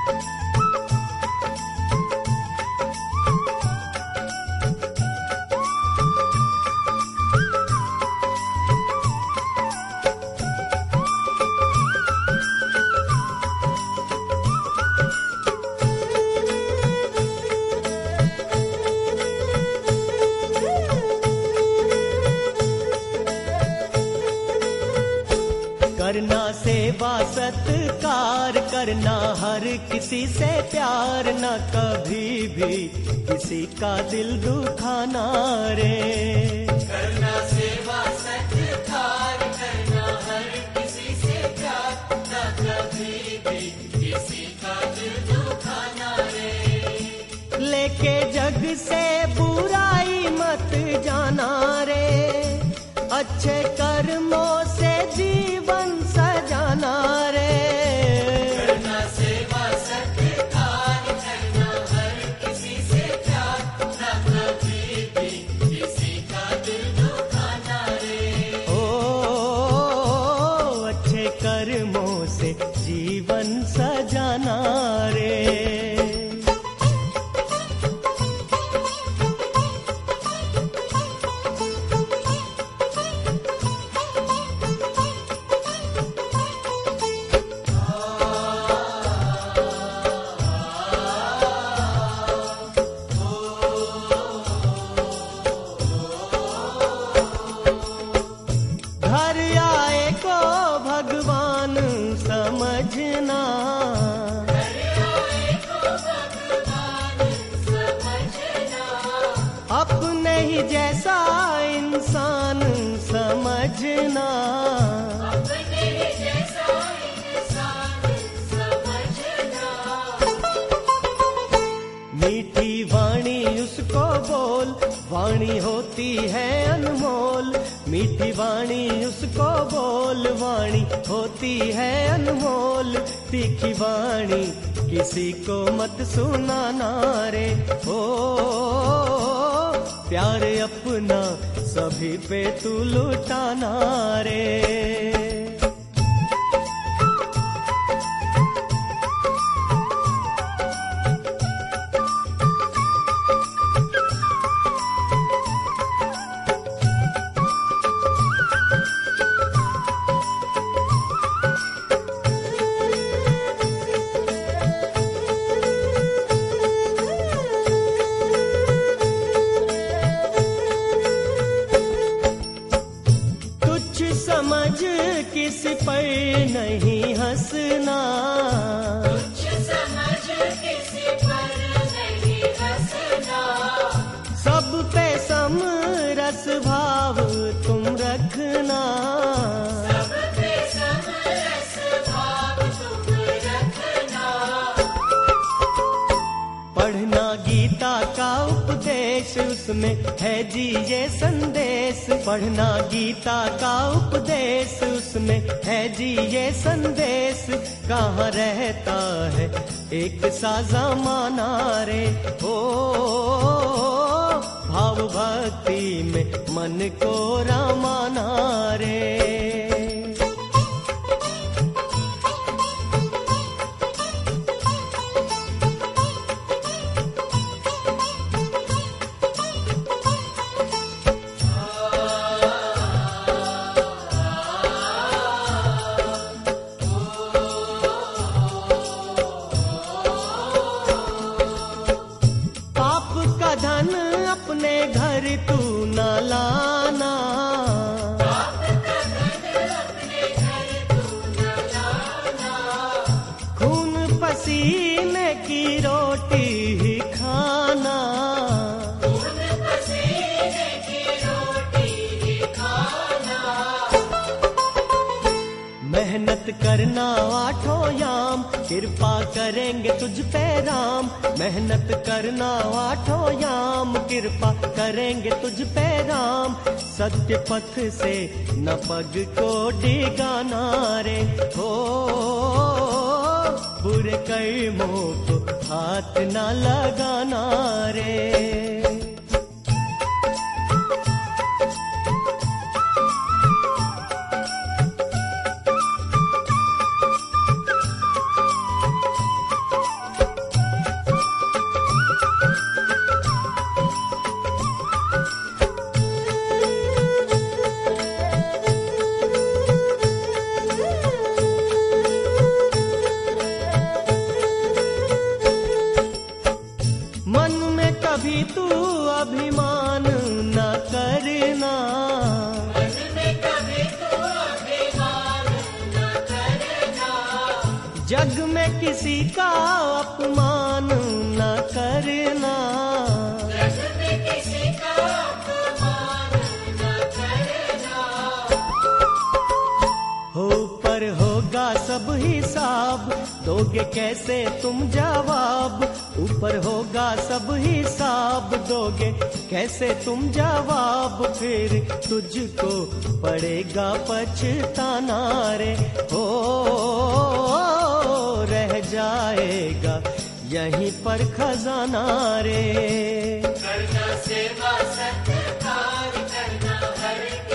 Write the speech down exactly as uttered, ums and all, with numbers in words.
करना सेवा सत्कार करना, हर किसी से प्यार, न कभी भी किसी का दिल दुखाना रे। करना सेवा सत्कार करना, हर किसी से प्यार, न कभी भी किसी का दिल दुखाना रे। लेके जग से बुराई मत जाना रे, अच्छे कर्मों से जीवन सजाना रे। करना सेवा सत्कार करना, हर किसी से प्यार, न कभी भी किसी का दिल दुखाना रे। ओ, अच्छे कर्मों से जीवन सजाना रे। घर आए को भगवान समझना, घर आए को भगवान समझना, अपने ही जैसा इंसान समझना। अपने जैसा इंसान समझना। मीठी वाणी उसको बोल, वाणी होती है अनमोल। मीठी वाणी उसको बोल, वाणी होती है अनमोल। तीखी वाणी किसी को मत सुनाना रे। ओ, प्यार अपना सभी पे तू लुटाना रे। समझ किस पर नहीं हंसना, कुछ समझ किसी पर नहीं हंसना। सब पे सम रस भाव तुम रखना। सब पे समरस भाव तुम रखना। पढ़ना गीता का उपदेश, उसमें है जी ये संदेश। पढ़ना गीता का उपदेश, उसमें है जी ये संदेश। कहाँ रहता है एक सा ज़माना रे। ओ, भाव भक्ति में मन को रमाना रे। धन अपने घर तू न लाना, पाप का धन अपने घर तू न लाना। खून पसीने की रोटी ही खाना। खून पसीने की रोटी ही खाना। मेहनत करना आठों याम, कृपा करेंगे तुझ पे राम। मेहनत करना आठों याम, कृपा करेंगे तुझ पे राम। सत्य पथ से न पग को डिगाना रे। हो, बुरे कर्मों को हाथ न लगाना रे। तू अभिमान न करना, मन में कभी तू अभिमान न करना, जग में किसी का अपमान न करना। जग में किसी का अपमान न करना। हो पर होगा सब हिसाब, दोगे कैसे तुम जवाब। ऊपर होगा सब हिसाब, दोगे कैसे तुम जवाब। फिर तुझको पड़ेगा पछताना रे, हो रह जाएगा यहीं पर खजाना रे। करना सेवा सत्कार करना हर